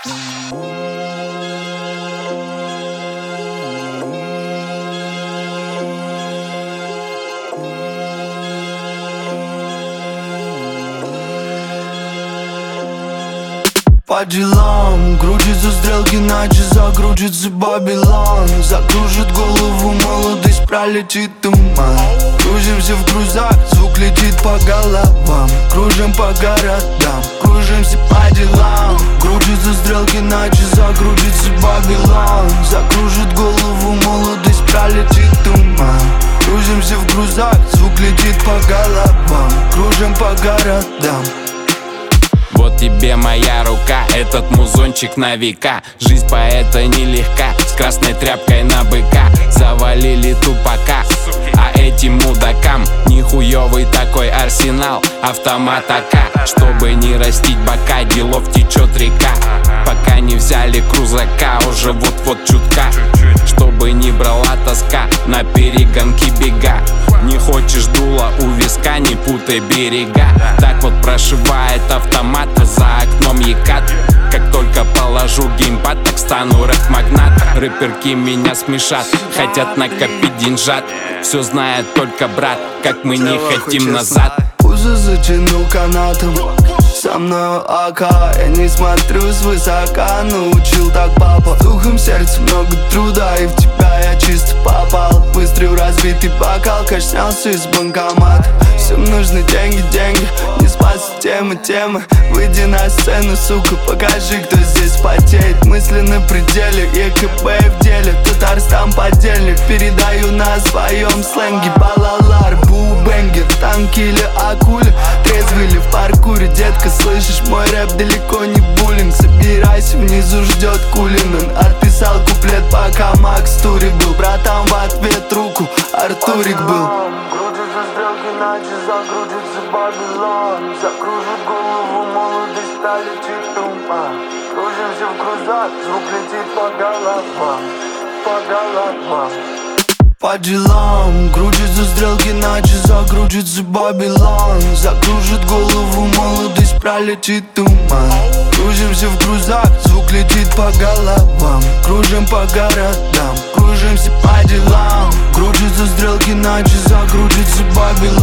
По делам крутятся стрелки, иначе закрутится Babylon. Закружит голову молодость, пролетит туман. Кружимся в грузах, звук летит по головам. Кружим по городам, кружимся по делам. Крутятся стрелки, иначе закрутится Babylon. Закружит голову молодость, пролетит туман. Кружимся в грузах, звук летит по головам. Кружим по городам. Вот тебе моя рука, этот музончик на века. Жизнь поэта нелегка, с красной тряпкой на быка. Завалили тупака, а этим мудакам нихуёвый такой арсенал, автомат АК. Чтобы не растить бока, делов течет река. Пока не взяли крузака, уже вот-вот чутка. Чтобы не брала тоска, на перегонки бега. Не хочешь дула у виска, не путай берега. Так вот прошивает автомат, а за окном Екат. Как только положу геймпад, так стану рэп-магнат. Рэперки меня смешат, хотят накопить деньжат. Все знает только брат, как мы не хотим назад. Пузо затянул канатом, со мною АК. Я не смотрю свысока, научил так папа. Духом сердца много труда, и в тебя я чисто попал. Выстрел разбитый бокал, кэш снялся из банкомата. Всем нужны деньги, деньги, не спасут темы. Выйди на сцену, сука, покажи, кто здесь потеет. Мысли на пределе, ЕКБ в деле. Татарстан подельник, передаю на своем сленге. Балалар, бубенгер, танки или акуля. Трезвый ли в паркуре, детка, слышишь, мой рэп далеко не буллинг. Собирайся, внизу ждет Кулинан. Отписал куплет, пока Макс туре был. Братан в ответ руку, Артурик был. Крутятся стрелки, иначе закрутится Babylon. Закружит голову молодость, пролетит туман. Кружимся в грузах, звук летит по головам. По головам. По делам крутятся стрелки, иначе закрутится Babylon. Закружит голову молодость, пролетит туман. Кружимся в грузах, звук летит по головам. Кружим по городам, кружимся по делам. Крутятся стрелки, иначе закрутится Babylon.